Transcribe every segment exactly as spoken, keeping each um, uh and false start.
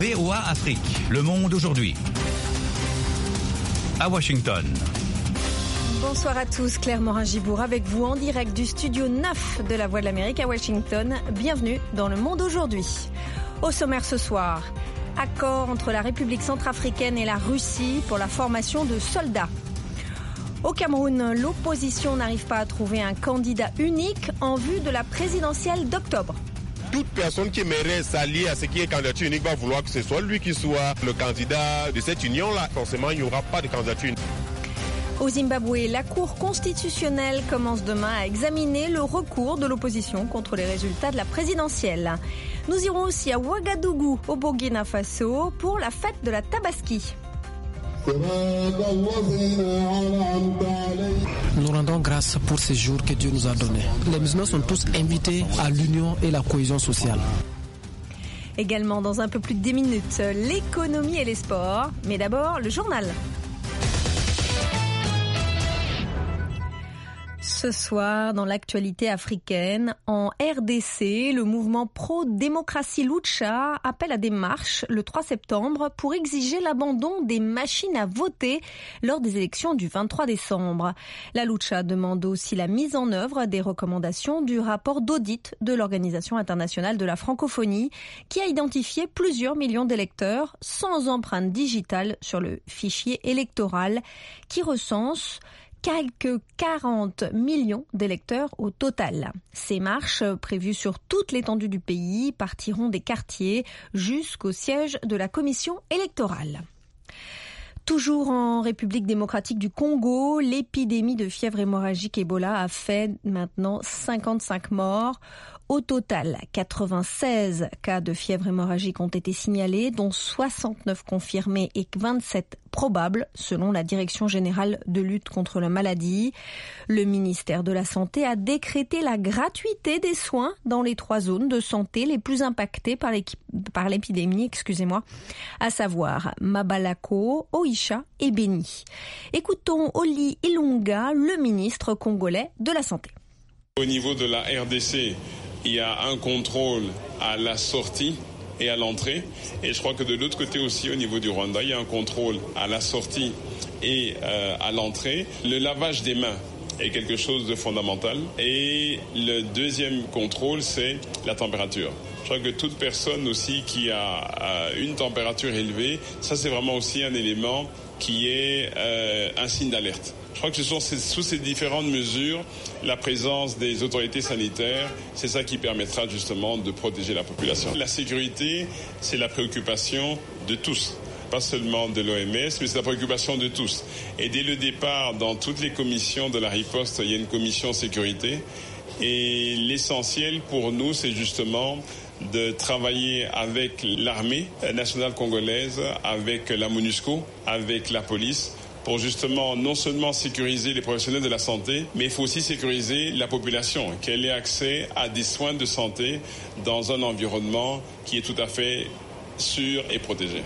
V O A Afrique, le monde aujourd'hui. À Washington. Bonsoir à tous, Claire Morin-Gibour avec vous en direct du studio neuf de la Voix de l'Amérique à Washington. Bienvenue dans le monde aujourd'hui. Au sommaire ce soir, accord entre la République centrafricaine et la Russie pour la formation de soldats. Au Cameroun, l'opposition n'arrive pas à trouver un candidat unique en vue de la présidentielle d'octobre. Toute personne qui aimerait s'allier à ce qui est candidature unique va vouloir que ce soit lui qui soit le candidat de cette union-là. Forcément, il n'y aura pas de candidature unique. Au Zimbabwe, la Cour constitutionnelle commence demain à examiner le recours de l'opposition contre les résultats de la présidentielle. Nous irons aussi à Ouagadougou, au Burkina Faso, pour la fête de la Tabaski. Nous rendons grâce pour ces jours que Dieu nous a donnés. Les musulmans sont tous invités à l'union et la cohésion sociale. Également dans un peu plus de dix minutes, l'économie et les sports. Mais d'abord, le journal. Ce soir, dans l'actualité africaine, en R D C, le mouvement pro-démocratie Lucha appelle à des marches le trois septembre pour exiger l'abandon des machines à voter lors des élections du vingt-trois décembre. La Lucha demande aussi la mise en œuvre des recommandations du rapport d'audit de l'Organisation internationale de la francophonie qui a identifié plusieurs millions d'électeurs sans empreinte digitale sur le fichier électoral qui recense quelques quarante millions d'électeurs au total. Ces marches, prévues sur toute l'étendue du pays, partiront des quartiers jusqu'au siège de la commission électorale. Toujours en République démocratique du Congo, l'épidémie de fièvre hémorragique Ebola a fait maintenant cinquante-cinq morts. Au total, quatre-vingt-seize cas de fièvre hémorragique ont été signalés, dont soixante-neuf confirmés et vingt-sept probables, selon la Direction générale de lutte contre la maladie. Le ministère de la Santé a décrété la gratuité des soins dans les trois zones de santé les plus impactées par, par l'épidémie, excusez-moi, à savoir Mabalako, Oicha et Beni. Écoutons Oli Ilunga, le ministre congolais de la Santé. Au niveau de la R D C, il y a un contrôle à la sortie et à l'entrée. Et je crois que de l'autre côté aussi, au niveau du Rwanda, il y a un contrôle à la sortie et euh, à l'entrée. Le lavage des mains est quelque chose de fondamental. Et le deuxième contrôle, c'est la température. Je crois que toute personne aussi qui a euh, une température élevée, ça c'est vraiment aussi un élément qui est euh, un signe d'alerte. Je crois que ce sont ces, sous ces différentes mesures, la présence des autorités sanitaires, c'est ça qui permettra justement de protéger la population. La sécurité, c'est la préoccupation de tous, pas seulement de l'O M S, mais c'est la préoccupation de tous. Et dès le départ, dans toutes les commissions de la riposte, il y a une commission sécurité. Et l'essentiel pour nous, c'est justement de travailler avec l'armée nationale congolaise, avec la MONUSCO, avec la police, pour justement non seulement sécuriser les professionnels de la santé, mais il faut aussi sécuriser la population, qu'elle ait accès à des soins de santé dans un environnement qui est tout à fait sûr et protégé.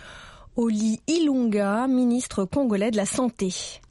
Oli Ilunga, ministre congolais de la Santé.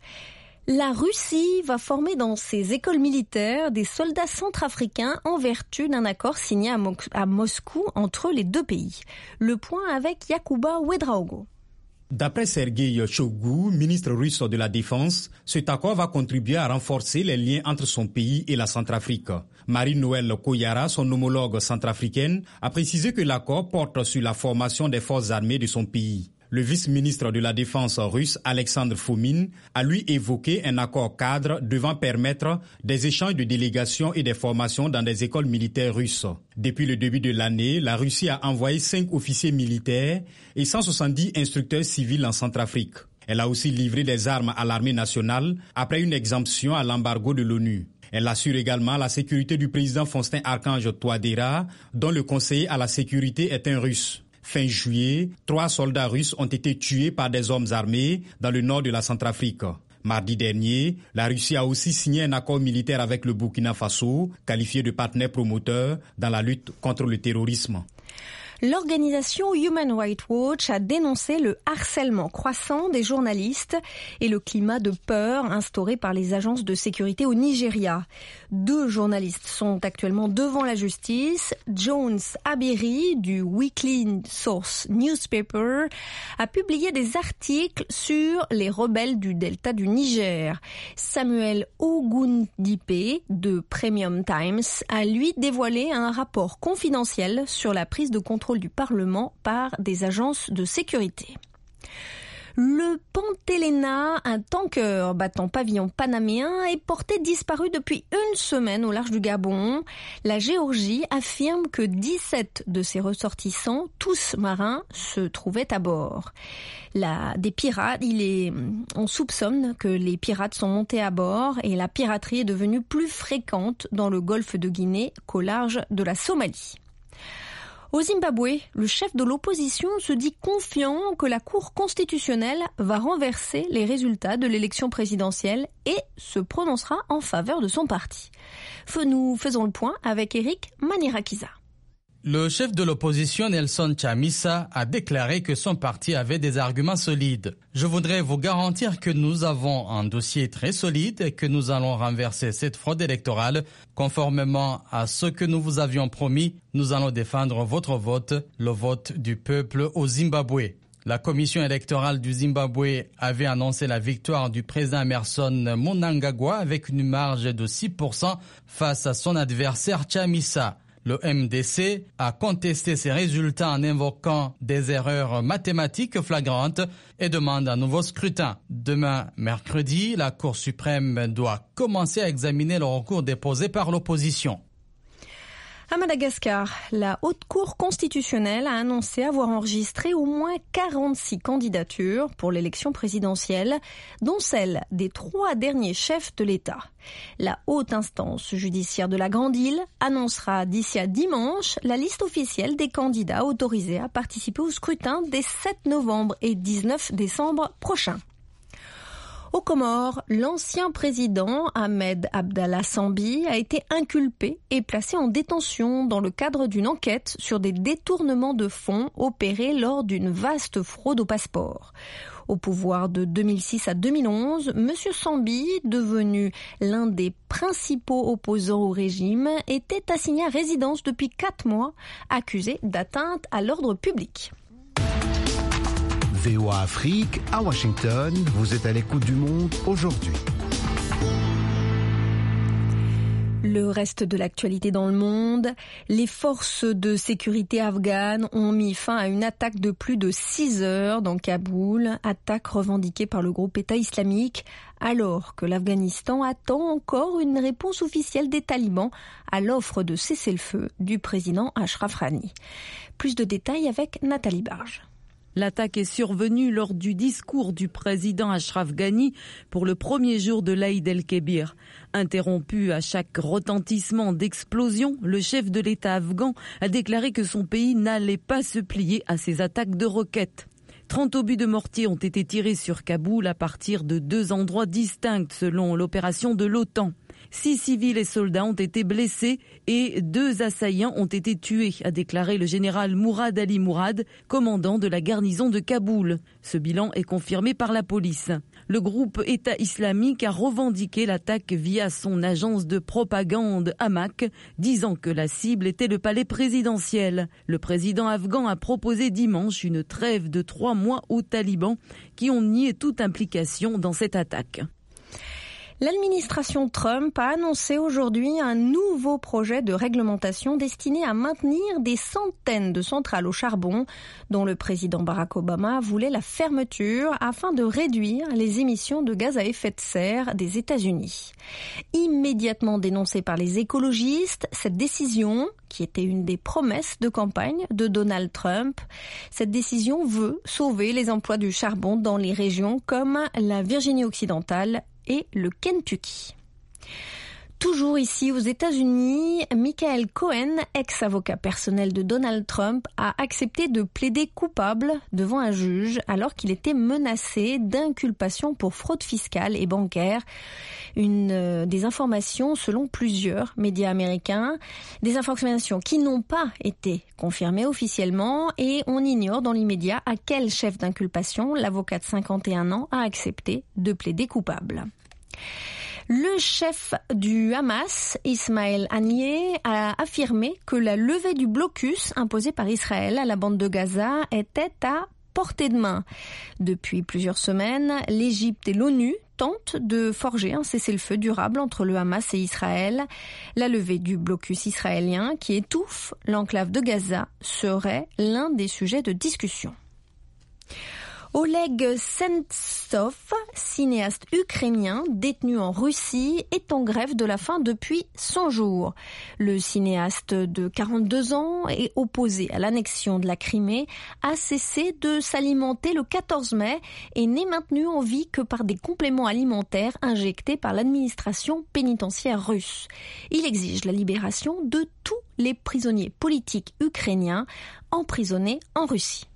La Russie va former dans ses écoles militaires des soldats centrafricains en vertu d'un accord signé à, Mo- à Moscou entre les deux pays. Le point avec Yakuba Ouedraogo. D'après Sergei Shoigu, ministre russe de la Défense, cet accord va contribuer à renforcer les liens entre son pays et la Centrafrique. Marie-Noëlle Koyara, son homologue centrafricaine, a précisé que l'accord porte sur la formation des forces armées de son pays. Le vice-ministre de la Défense russe, Alexandre Fomin, a lui évoqué un accord cadre devant permettre des échanges de délégations et des formations dans des écoles militaires russes. Depuis le début de l'année, la Russie a envoyé cinq officiers militaires et cent soixante-dix instructeurs civils en Centrafrique. Elle a aussi livré des armes à l'armée nationale après une exemption à l'embargo de l'ONU. Elle assure également la sécurité du président Faustin Archange Touadéra, dont le conseiller à la sécurité est un Russe. Fin juillet, trois soldats russes ont été tués par des hommes armés dans le nord de la Centrafrique. Mardi dernier, la Russie a aussi signé un accord militaire avec le Burkina Faso, qualifié de partenaire promoteur dans la lutte contre le terrorisme. L'organisation Human Rights Watch a dénoncé le harcèlement croissant des journalistes et le climat de peur instauré par les agences de sécurité au Nigeria. Deux journalistes sont actuellement devant la justice. Jones Abiri du Weekly Source Newspaper a publié des articles sur les rebelles du delta du Niger. Samuel Ogundipe de Premium Times a lui dévoilé un rapport confidentiel sur la prise de contrôle du Parlement par des agences de sécurité. Le Pantelena, un tanker battant pavillon panaméen, est porté disparu depuis une semaine au large du Gabon. La Géorgie affirme que dix-sept de ses ressortissants, tous marins, se trouvaient à bord. La, des pirates, il est, on soupçonne que les pirates sont montés à bord et la piraterie est devenue plus fréquente dans le golfe de Guinée qu'au large de la Somalie. Au Zimbabwe, le chef de l'opposition se dit confiant que la Cour constitutionnelle va renverser les résultats de l'élection présidentielle et se prononcera en faveur de son parti. Nous faisons le point avec Eric Manirakiza. Le chef de l'opposition Nelson Chamisa a déclaré que son parti avait des arguments solides. Je voudrais vous garantir que nous avons un dossier très solide et que nous allons renverser cette fraude électorale. Conformément à ce que nous vous avions promis, nous allons défendre votre vote, le vote du peuple au Zimbabwe. La commission électorale du Zimbabwe avait annoncé la victoire du président Emmerson Mnangagwa avec une marge de six pour cent face à son adversaire Chamisa. Le M D C a contesté ces résultats en invoquant des erreurs mathématiques flagrantes et demande un nouveau scrutin. Demain, mercredi, la Cour suprême doit commencer à examiner le recours déposé par l'opposition. À Madagascar, la Haute Cour constitutionnelle a annoncé avoir enregistré au moins quarante-six candidatures pour l'élection présidentielle, dont celle des trois derniers chefs de l'État. La haute instance judiciaire de la Grande Île annoncera d'ici à dimanche la liste officielle des candidats autorisés à participer au scrutin des sept novembre et dix-neuf décembre prochains. Aux Comores, l'ancien président Ahmed Abdallah Sambi a été inculpé et placé en détention dans le cadre d'une enquête sur des détournements de fonds opérés lors d'une vaste fraude au passeport. Au pouvoir de deux mille six à deux mille onze, M. Sambi, devenu l'un des principaux opposants au régime, était assigné à résidence depuis quatre mois, accusé d'atteinte à l'ordre public. V O A Afrique, à Washington, vous êtes à l'écoute du monde aujourd'hui. Le reste de l'actualité dans le monde, les forces de sécurité afghanes ont mis fin à une attaque de plus de six heures dans Kaboul, attaque revendiquée par le groupe État islamique, alors que l'Afghanistan attend encore une réponse officielle des talibans à l'offre de cessez-le-feu du président Ashraf Ghani. Plus de détails avec Nathalie Barge. L'attaque est survenue lors du discours du président Ashraf Ghani pour le premier jour de l'Aïd el-Kébir. Interrompu à chaque retentissement d'explosion, le chef de l'État afghan a déclaré que son pays n'allait pas se plier à ces attaques de roquettes. trente obus de mortier ont été tirés sur Kaboul à partir de deux endroits distincts selon l'opération de l'OTAN. Six civils et soldats ont été blessés et deux assaillants ont été tués, a déclaré le général Mourad Ali Mourad, commandant de la garnison de Kaboul. Ce bilan est confirmé par la police. Le groupe État islamique a revendiqué l'attaque via son agence de propagande Amaq, disant que la cible était le palais présidentiel. Le président afghan a proposé dimanche une trêve de trois mois aux talibans qui ont nié toute implication dans cette attaque. L'administration Trump a annoncé aujourd'hui un nouveau projet de réglementation destiné à maintenir des centaines de centrales au charbon dont le président Barack Obama voulait la fermeture afin de réduire les émissions de gaz à effet de serre des États-Unis. Immédiatement dénoncée par les écologistes, cette décision, qui était une des promesses de campagne de Donald Trump, cette décision veut sauver les emplois du charbon dans les régions comme la Virginie occidentale et le Kentucky. Toujours ici aux États-Unis, Michael Cohen, ex-avocat personnel de Donald Trump, a accepté de plaider coupable devant un juge alors qu'il était menacé d'inculpation pour fraude fiscale et bancaire. Une euh, des informations selon plusieurs médias américains, des informations qui n'ont pas été confirmées officiellement et on ignore dans l'immédiat à quel chef d'inculpation l'avocat de cinquante et un ans a accepté de plaider coupable. Le chef du Hamas, Ismaël Haniyeh, a affirmé que la levée du blocus imposé par Israël à la bande de Gaza était à portée de main. Depuis plusieurs semaines, l'Égypte et l'ONU tentent de forger un cessez-le-feu durable entre le Hamas et Israël. La levée du blocus israélien qui étouffe l'enclave de Gaza serait l'un des sujets de discussion. Oleg Sentsov, cinéaste ukrainien détenu en Russie, est en grève de la faim depuis cent jours. Le cinéaste de quarante-deux ans est opposé à l'annexion de la Crimée, a cessé de s'alimenter le quatorze mai et n'est maintenu en vie que par des compléments alimentaires injectés par l'administration pénitentiaire russe. Il exige la libération de tous les prisonniers politiques ukrainiens emprisonnés en Russie.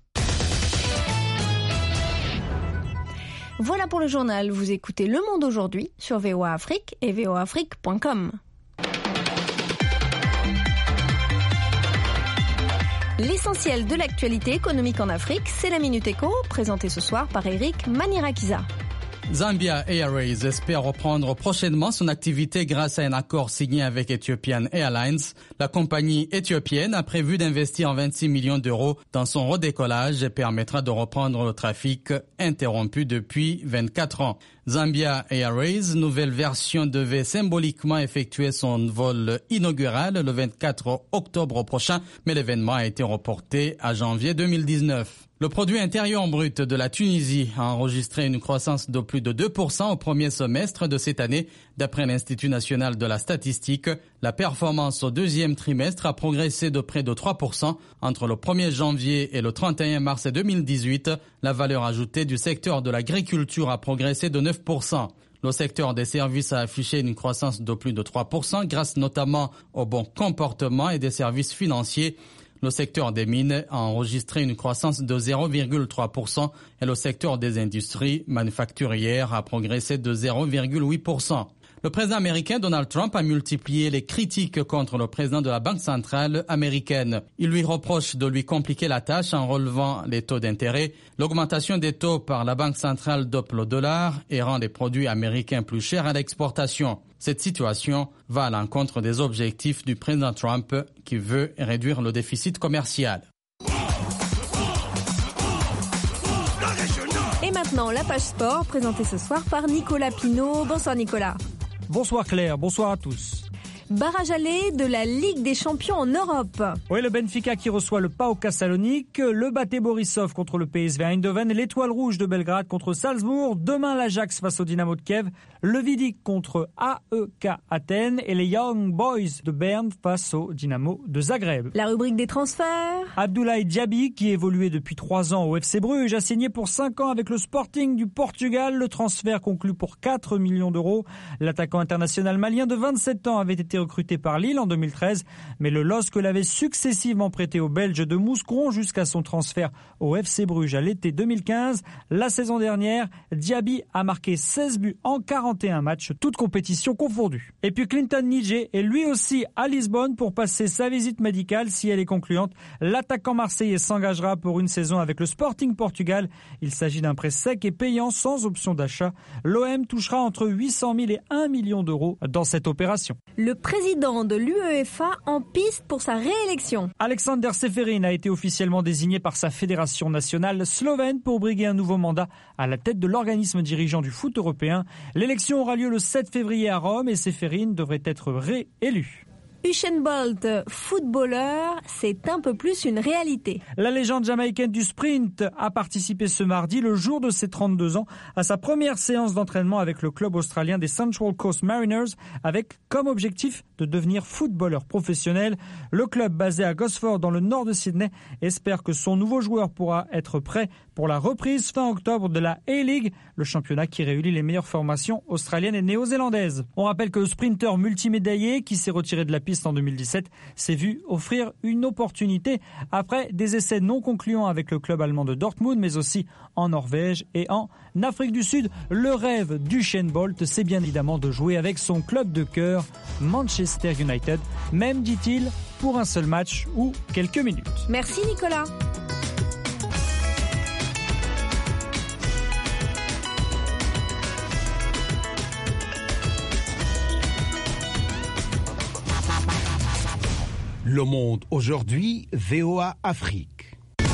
Voilà pour le journal. Vous écoutez Le Monde aujourd'hui sur V O A Afrique et v o afrique point com. L'essentiel de l'actualité économique en Afrique, c'est la Minute Éco, présentée ce soir par Eric Manirakiza. Zambia Airways espère reprendre prochainement son activité grâce à un accord signé avec Ethiopian Airlines. La compagnie éthiopienne a prévu d'investir vingt-six millions d'euros dans son redécollage et permettra de reprendre le trafic interrompu depuis vingt-quatre ans. Zambia Airways, nouvelle version, devait symboliquement effectuer son vol inaugural le vingt-quatre octobre prochain, mais l'événement a été reporté à janvier deux mille dix-neuf. Le produit intérieur brut de la Tunisie a enregistré une croissance de plus de deux pour cent au premier semestre de cette année. D'après l'Institut national de la statistique, la performance au deuxième trimestre a progressé de près de trois pour cent. Entre le premier janvier et le trente et un mars deux mille dix-huit, la valeur ajoutée du secteur de l'agriculture a progressé de neuf pour cent. Le secteur des services a affiché une croissance de plus de trois pour cent grâce notamment au bon comportement et des services financiers. Le secteur des mines a enregistré une croissance de zéro virgule trois pour cent et le secteur des industries manufacturières a progressé de zéro virgule huit pour cent. Le président américain Donald Trump a multiplié les critiques contre le président de la Banque centrale américaine. Il lui reproche de lui compliquer la tâche en relevant les taux d'intérêt. L'augmentation des taux par la Banque centrale dope le dollar et rend les produits américains plus chers à l'exportation. Cette situation va à l'encontre des objectifs du président Trump qui veut réduire le déficit commercial. Et maintenant, la page sport présentée ce soir par Nicolas Pinault. Bonsoir Nicolas. Bonsoir Claire, bonsoir à tous. Barrage aller de la Ligue des Champions en Europe. Oui, le Benfica qui reçoit le PAOK Salonique, le Bate Borisov contre le P S V Eindhoven, l'Étoile Rouge de Belgrade contre Salzbourg, demain l'Ajax face au Dynamo de Kiev, le Vidik contre A E K Athènes et les Young Boys de Berne face au Dynamo de Zagreb. La rubrique des transferts. Abdoulaye Diaby, qui évoluait depuis trois ans au F C Bruges, a signé pour cinq ans avec le Sporting du Portugal. Le transfert conclu pour quatre millions d'euros. L'attaquant international malien de vingt-sept ans avait été recruté par Lille en deux mille treize, mais le L O S C l'avait successivement prêté aux Belges de Mouscron jusqu'à son transfert au F C Bruges à l'été deux mille quinze. La saison dernière, Diaby a marqué seize buts en quarante et un matchs, toutes compétitions confondues. Et puis Clinton Nidje est lui aussi à Lisbonne pour passer sa visite médicale. Si elle est concluante, l'attaquant marseillais s'engagera pour une saison avec le Sporting Portugal. Il s'agit d'un prêt sec et payant sans option d'achat. L'O M touchera entre huit cent mille et un million d'euros dans cette opération. Le président de l'UEFA en piste pour sa réélection. Alexander Seferin a été officiellement désigné par sa fédération nationale slovène pour briguer un nouveau mandat à la tête de l'organisme dirigeant du foot européen. L'élection aura lieu le sept février à Rome et Seferin devrait être réélu. Usain Bolt, footballeur, c'est un peu plus une réalité. La légende jamaïcaine du sprint a participé ce mardi, le jour de ses trente-deux ans, à sa première séance d'entraînement avec le club australien des Central Coast Mariners, avec comme objectif de devenir footballeur professionnel. Le club basé à Gosford dans le nord de Sydney espère que son nouveau joueur pourra être prêt pour la reprise fin octobre de la A-League, le championnat qui réunit les meilleures formations australiennes et néo-zélandaises. On rappelle que le sprinter multimédaillé qui s'est retiré de la piste en deux mille dix-sept s'est vu offrir une opportunité après des essais non concluants avec le club allemand de Dortmund, mais aussi en Norvège et en Afrique du Sud. Le rêve d'Usain Bolt, c'est bien évidemment de jouer avec son club de cœur, Manchester United, même, dit-il, pour un seul match ou quelques minutes. Merci Nicolas. Le Monde aujourd'hui, V O A Afrique.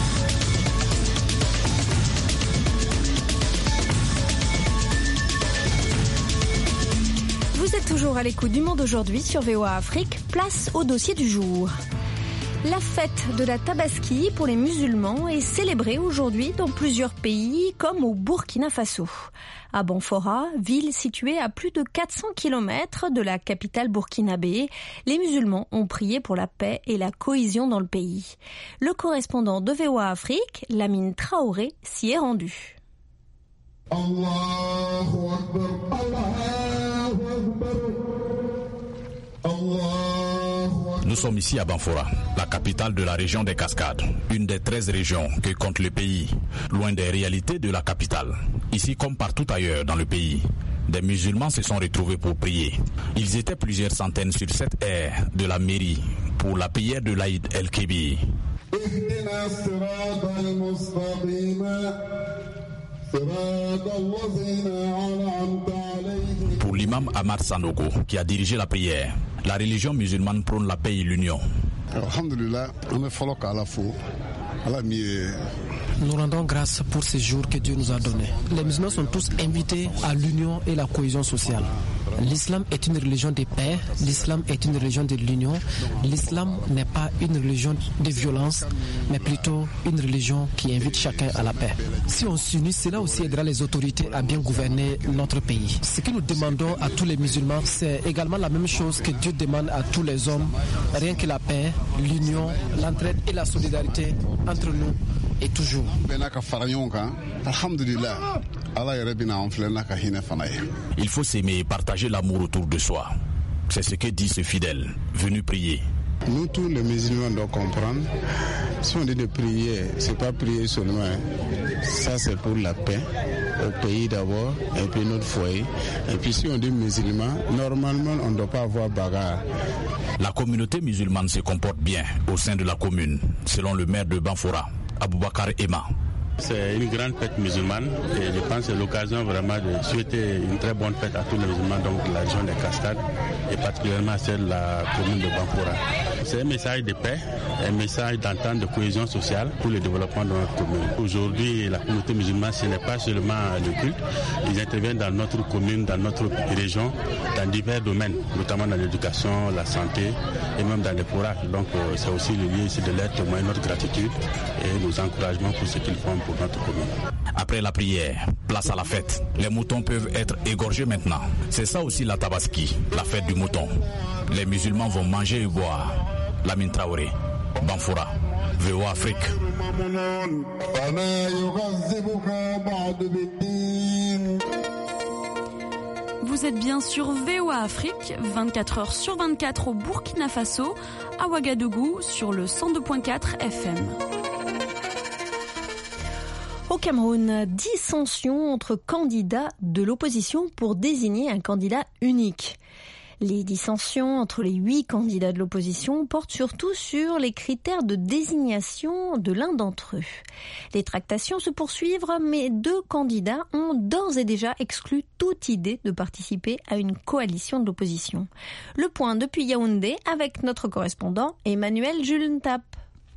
Vous êtes toujours à l'écoute du Monde aujourd'hui sur V O A Afrique. Place au dossier du jour. La fête de la Tabaski pour les musulmans est célébrée aujourd'hui dans plusieurs pays comme au Burkina Faso. À Banfora, ville située à plus de quatre cents kilomètres de la capitale burkinabé, les musulmans ont prié pour la paix et la cohésion dans le pays. Le correspondant de V O A Afrique, Lamine Traoré, s'y est rendu. Allahu Akbar, Allahu Akbar, Allahu Akbar. Nous sommes ici à Banfora, la capitale de la région des Cascades, une des treize régions que compte le pays, loin des réalités de la capitale. Ici comme partout ailleurs dans le pays, des musulmans se sont retrouvés pour prier. Ils étaient plusieurs centaines sur cette aire de la mairie pour la prière de l'Aïd el-Kébir. Pour l'imam Ahmad Sanogo, qui a dirigé la prière, la religion musulmane prône la paix et l'union. Nous rendons grâce pour ces jours que Dieu nous a donnés. Les musulmans sont tous invités à l'union et la cohésion sociale. L'islam est une religion de paix, l'islam est une religion de l'union. L'islam n'est pas une religion de violence, mais plutôt une religion qui invite chacun à la paix. Si on s'unit, cela aussi aidera les autorités à bien gouverner notre pays. Ce que nous demandons à tous les musulmans, c'est également la même chose que Dieu demande à tous les hommes, rien que la paix, l'union, l'entraide et la solidarité entre nous. Et toujours. Il faut s'aimer et partager l'amour autour de soi. C'est ce que dit ce fidèle, venu prier. Nous tous les musulmans doivent comprendre, si on dit de prier, c'est pas prier seulement. Ça c'est pour la paix, au pays d'abord, et puis notre foyer. Et puis si on dit musulman, normalement on ne doit pas avoir bagarre. La communauté musulmane se comporte bien au sein de la commune, selon le maire de Banfora, Aboubakar Emma. C'est une grande fête musulmane et je pense que c'est l'occasion vraiment de souhaiter une très bonne fête à tous les musulmans donc de la région des Cascades et particulièrement à celle de la commune de Banfora. C'est un message de paix, un message d'entente, de cohésion sociale pour le développement de notre commune. Aujourd'hui, la communauté musulmane, ce n'est pas seulement le culte, ils interviennent dans notre commune, dans notre région, dans divers domaines, notamment dans l'éducation, la santé et même dans les forages. Donc c'est aussi le lieu ici de leur témoigner notre gratitude et nos encouragements pour ce qu'ils font pour notre commune. Après la prière, place à la fête. Les moutons peuvent être égorgés maintenant. C'est ça aussi la Tabaski, la fête du mouton. Les musulmans vont manger et boire. Lamine Traoré, Banfora, V O A Afrique. Vous êtes bien sur V O A Afrique, vingt-quatre heures sur vingt-quatre au Burkina Faso, à Ouagadougou sur le cent deux virgule quatre F M. Au Cameroun, dissension entre candidats de l'opposition pour désigner un candidat unique. Les dissensions entre les huit candidats de l'opposition portent surtout sur les critères de désignation de l'un d'entre eux. Les tractations se poursuivent, mais deux candidats ont d'ores et déjà exclu toute idée de participer à une coalition de l'opposition. Le point depuis Yaoundé avec notre correspondant Emmanuel Julentap.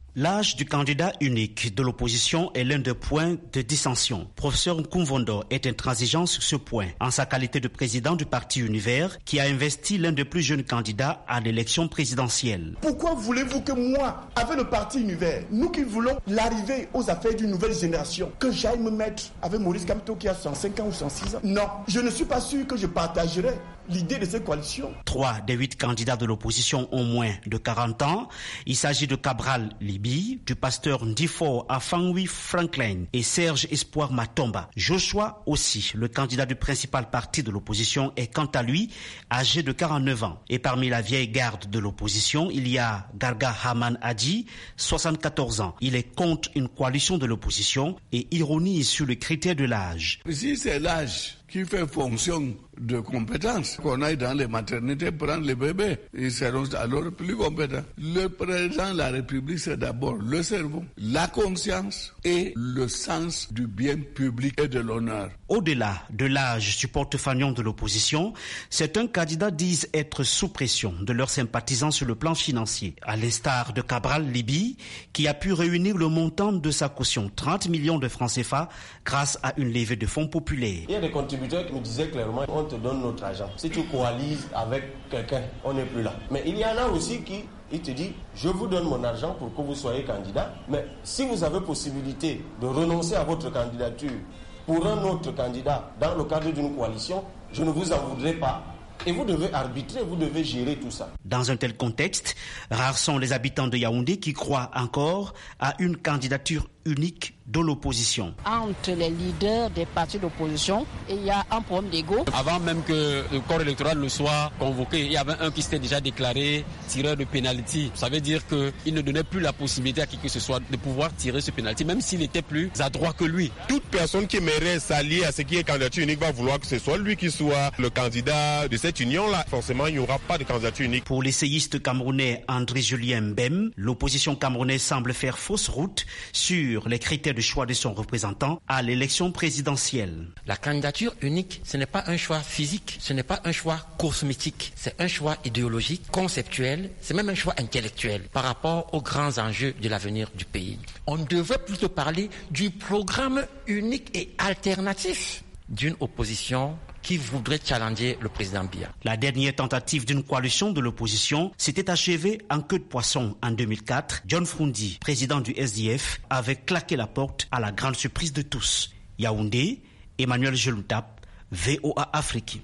L'âge du candidat unique de l'opposition est l'un des points de dissension. Professeur Nkumvondo est intransigeant sur ce point, en sa qualité de président du parti Univers, qui a investi l'un des plus jeunes candidats à l'élection présidentielle. Pourquoi voulez-vous que moi, avec le parti Univers, nous qui voulons l'arrivée aux affaires d'une nouvelle génération, que j'aille me mettre avec Maurice Kamto qui a soixante-cinq ans ou soixante-six ans? Non, je ne suis pas sûr que je partagerai l'idée de cette coalition. Trois des huit candidats de l'opposition ont moins de quarante ans. Il s'agit de Cabral Libi, du pasteur Ndifo Afangui Franklin et Serge Espoir Matomba. Joshua aussi, le candidat du principal parti de l'opposition, est quant à lui âgé de quarante-neuf ans. Et parmi la vieille garde de l'opposition, il y a Garga Haman Adji, soixante-quatorze ans. Il est contre une coalition de l'opposition et ironie sur le critère de l'âge. Si c'est l'âge qui fait fonction de compétence, qu'on aille dans les maternités prendre les bébés, ils seront alors plus compétents. Le président de la République, c'est d'abord le cerveau, la conscience et le sens du bien public et de l'honneur. Au-delà de l'âge du porte-fanion de l'opposition, certains candidats disent être sous pression de leurs sympathisants sur le plan financier, à l'instar de Cabral Libi, qui a pu réunir le montant de sa caution, trente millions de francs C F A, grâce à une levée de fonds populaires. Il y a des contributeurs qui me disaient clairement, on te donne notre argent. Si tu coalises avec quelqu'un, on n'est plus là. Mais il y en a aussi qui il te dit, je vous donne mon argent pour que vous soyez candidat, mais si vous avez possibilité de renoncer à votre candidature pour un autre candidat dans le cadre d'une coalition, je ne vous en voudrais pas. Et vous devez arbitrer, vous devez gérer tout ça. Dans un tel contexte, rares sont les habitants de Yaoundé qui croient encore à une candidature unique de l'opposition. Entre les leaders des partis d'opposition, il y a un problème d'ego. Avant même que le corps électoral ne soit convoqué, il y avait un qui s'était déjà déclaré tireur de pénalty. Ça veut dire qu'il ne donnait plus la possibilité à qui que ce soit de pouvoir tirer ce pénalty, même s'il était plus adroit que lui. Toute personne qui aimerait s'allier à ce qui est candidature unique va vouloir que ce soit lui qui soit le candidat de cette union-là. Forcément, il n'y aura pas de candidature unique. Pour l'essayiste camerounais André-Julien Mbem, l'opposition camerounaise semble faire fausse route sur les critères de choix de son représentant à l'élection présidentielle. La candidature unique, ce n'est pas un choix physique, ce n'est pas un choix cosmétique, c'est un choix idéologique, conceptuel, c'est même un choix intellectuel par rapport aux grands enjeux de l'avenir du pays. On devrait plutôt parler du programme unique et alternatif d'une opposition qui voudrait challenger le président Biya. La dernière tentative d'une coalition de l'opposition s'était achevée en queue de poisson en deux mille quatre. John Frundi, président du S D F, avait claqué la porte à la grande surprise de tous. Yaoundé, Emmanuel Geloutap, V O A Afrique.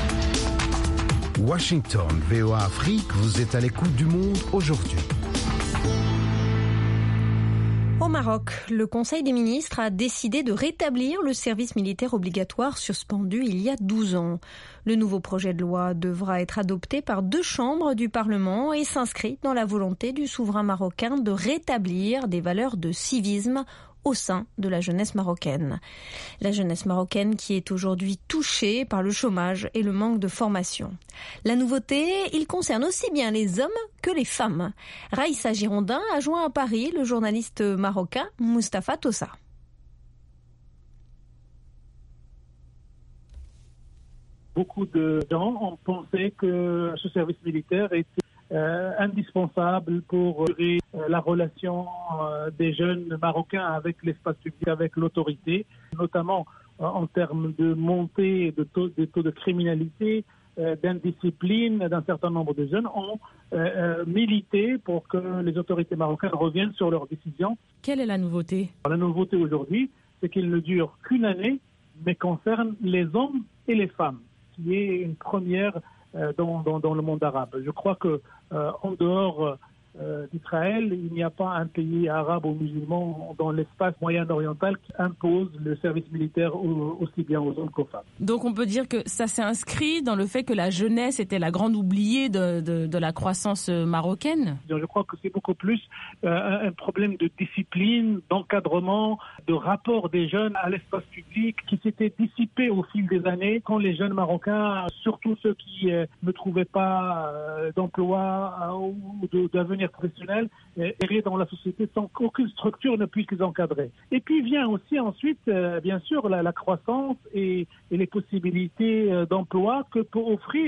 Washington, V O A Afrique, vous êtes à l'écoute du monde aujourd'hui. Au Maroc, le Conseil des ministres a décidé de rétablir le service militaire obligatoire suspendu il y a douze ans. Le nouveau projet de loi devra être adopté par deux chambres du Parlement et s'inscrit dans la volonté du souverain marocain de rétablir des valeurs de civisme au sein de la jeunesse marocaine. La jeunesse marocaine qui est aujourd'hui touchée par le chômage et le manque de formation. La nouveauté, il concerne aussi bien les hommes que les femmes. Raïssa Girondin a joint à Paris le journaliste marocain Mustapha Tossa. Beaucoup de gens ont pensé que ce service militaire était Euh, indispensable pour gérer euh, la relation euh, des jeunes Marocains avec l'espace public, avec l'autorité, notamment euh, en termes de montée de taux, des taux de criminalité, euh, d'indiscipline d'un certain nombre de jeunes, ont euh, euh, milité pour que les autorités marocaines reviennent sur leurs décisions. Quelle est la nouveauté ? La nouveauté aujourd'hui, c'est qu'il ne dure qu'une année, mais concerne les hommes et les femmes, qui est une première Dans, dans, dans le monde arabe. Je crois que euh, en dehors euh, d'Israël, il n'y a pas un pays arabe ou musulman dans l'espace moyen-oriental qui impose le service militaire au, aussi bien aux hommes qu'aux femmes. Donc on peut dire que ça s'est inscrit dans le fait que la jeunesse était la grande oubliée de, de, de la croissance marocaine. Je crois que c'est beaucoup plus euh, un problème de discipline, d'encadrement, de rapport des jeunes à l'espace public qui s'était dissipé au fil des années quand les jeunes Marocains, surtout ceux qui euh, ne trouvaient pas euh, d'emploi euh, ou de, d'avenir professionnel, euh, erraient dans la société sans qu'aucune structure ne puisse les encadrer. Et puis vient aussi ensuite, euh, bien sûr, la, la croissance et, et les possibilités euh, d'emploi que peut offrir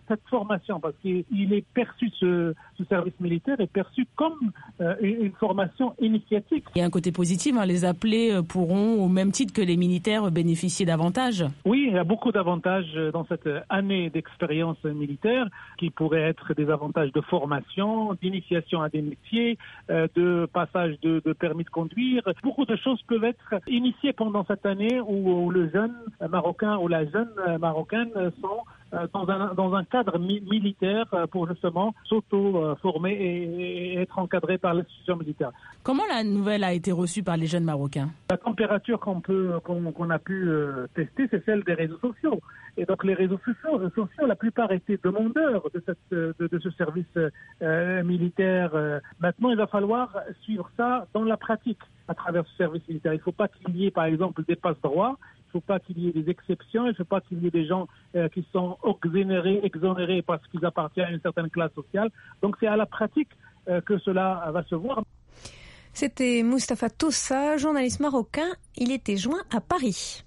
cette formation, parce qu'il est perçu, ce, ce service militaire est perçu comme euh, une, une formation initiatique. Il y a un côté positif, hein, les appelés pourront, au même titre que les militaires, bénéficier d'avantages. Oui, il y a beaucoup d'avantages dans cette année d'expérience militaire, qui pourraient être des avantages de formation, d'initiation à des métiers, euh, de passage de, de permis de conduire. Beaucoup de choses peuvent être initiées pendant cette année où, où le jeune marocain ou la jeune marocaine sont dans un, dans un cadre mi- militaire pour justement s'auto-former et, et être encadré par l'institution militaire. Comment la nouvelle a été reçue par les jeunes Marocains ? La température qu'on peut, qu'on, qu'on a pu euh, tester, c'est celle des réseaux sociaux. Et donc les réseaux sociaux, réseaux sociaux la plupart étaient demandeurs de, cette, de, de ce service euh, militaire. Maintenant, il va falloir suivre ça dans la pratique à travers ce service militaire. Il ne faut pas qu'il y ait, par exemple, des passe-droits. Il ne faut pas qu'il y ait des exceptions, il ne faut pas qu'il y ait des gens euh, qui sont exonérés, exonérés parce qu'ils appartiennent à une certaine classe sociale. Donc c'est à la pratique euh, que cela va se voir. C'était Moustapha Tossa, journaliste marocain. Il était joint à Paris.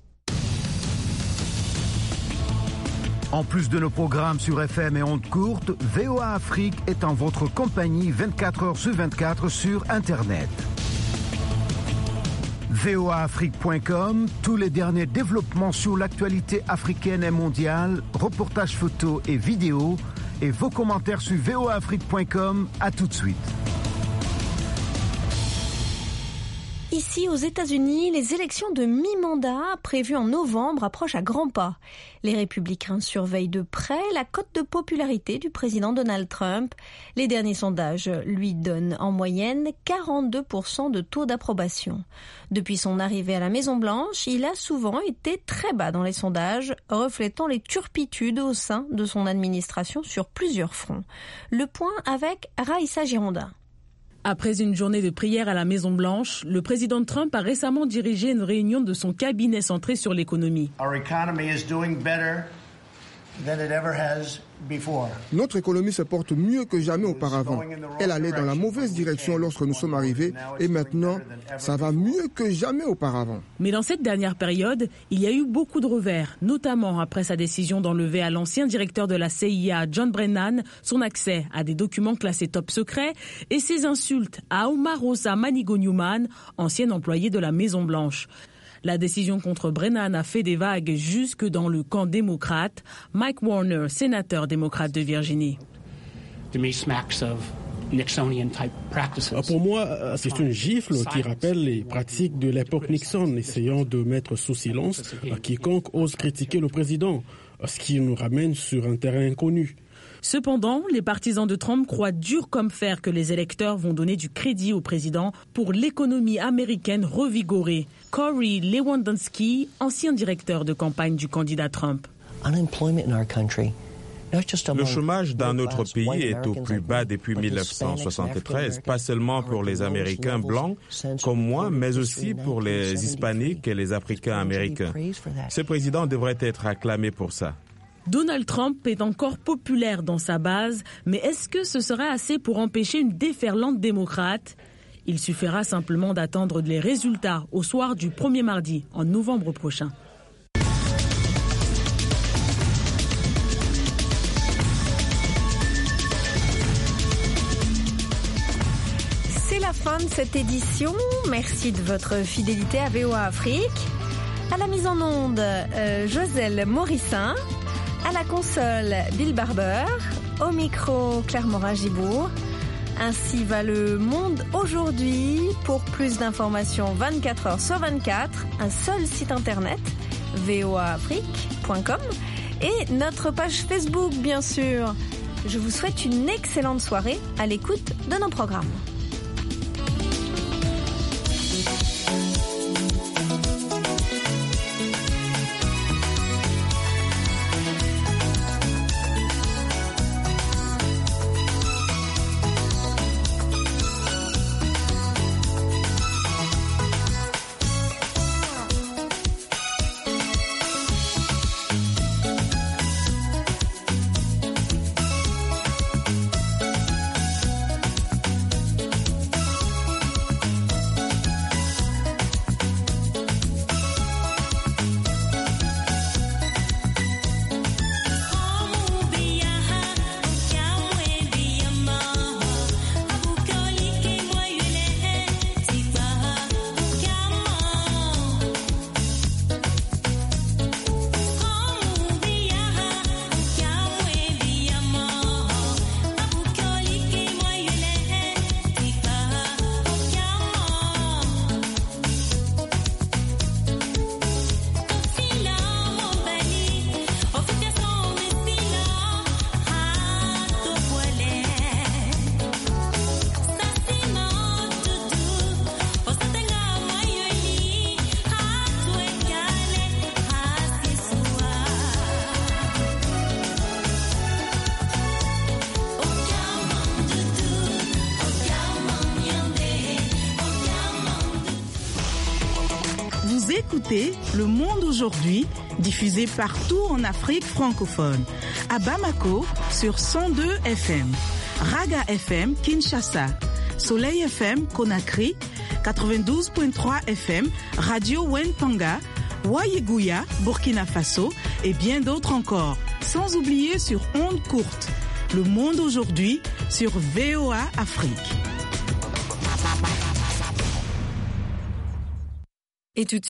En plus de nos programmes sur F M et ondes courtes, V O A Afrique est en votre compagnie vingt-quatre heures sur vingt-quatre sur Internet. V O A Afrique point com, tous les derniers développements sur l'actualité africaine et mondiale, reportages photos et vidéos, et vos commentaires sur V O A Afrique point com. À tout de suite. Ici, aux États-Unis, les élections de mi-mandat prévues en novembre approchent à grands pas. Les républicains surveillent de près la cote de popularité du président Donald Trump. Les derniers sondages lui donnent en moyenne quarante-deux pour cent de taux d'approbation. Depuis son arrivée à la Maison-Blanche, il a souvent été très bas dans les sondages, reflétant les turpitudes au sein de son administration sur plusieurs fronts. Le point avec Raïssa Girondin. Après une journée de prière à la Maison-Blanche, le président Trump a récemment dirigé une réunion de son cabinet centré sur l'économie. Notre économie se porte mieux que jamais auparavant. Elle allait dans la mauvaise direction lorsque nous sommes arrivés et maintenant, ça va mieux que jamais auparavant. Mais dans cette dernière période, il y a eu beaucoup de revers, notamment après sa décision d'enlever à l'ancien directeur de la C I A, John Brennan, son accès à des documents classés top secret et ses insultes à Omarosa Manigo-Newman, ancien employé de la Maison-Blanche. La décision contre Brennan a fait des vagues jusque dans le camp démocrate. Mike Warner, sénateur démocrate de Virginie. Pour moi, c'est une gifle qui rappelle les pratiques de l'époque Nixon, essayant de mettre sous silence quiconque ose critiquer le président, ce qui nous ramène sur un terrain inconnu. Cependant, les partisans de Trump croient dur comme fer que les électeurs vont donner du crédit au président pour l'économie américaine revigorée. Corey Lewandowski, ancien directeur de campagne du candidat Trump. Le chômage dans notre pays est au plus bas depuis mille neuf cent soixante-treize, pas seulement pour les Américains blancs comme moi, mais aussi pour les Hispaniques et les Africains américains. Ce président devrait être acclamé pour ça. Donald Trump est encore populaire dans sa base, mais est-ce que ce sera assez pour empêcher une déferlante démocrate ? Il suffira simplement d'attendre les résultats au soir du premier mardi en novembre prochain. C'est la fin de cette édition. Merci de votre fidélité à V O A Afrique. À la mise en onde, euh, Joselle Morissin. À la console, Bill Barber. Au micro, Claire Morin-Gibourg. Ainsi va le monde aujourd'hui. Pour plus d'informations, vingt-quatre heures sur vingt-quatre, un seul site internet, v o a afrique point com, et notre page Facebook, bien sûr. Je vous souhaite une excellente soirée à l'écoute de nos programmes. Vous écoutez Le Monde aujourd'hui, diffusé partout en Afrique francophone. À Bamako, sur cent deux F M. Raga F M, Kinshasa. Soleil F M, Conakry. quatre-vingt-douze virgule trois F M, Radio Wentanga. Wayeguya, Burkina Faso. Et bien d'autres encore. Sans oublier sur ondes courtes. Le Monde aujourd'hui, sur V O A Afrique. Et tout de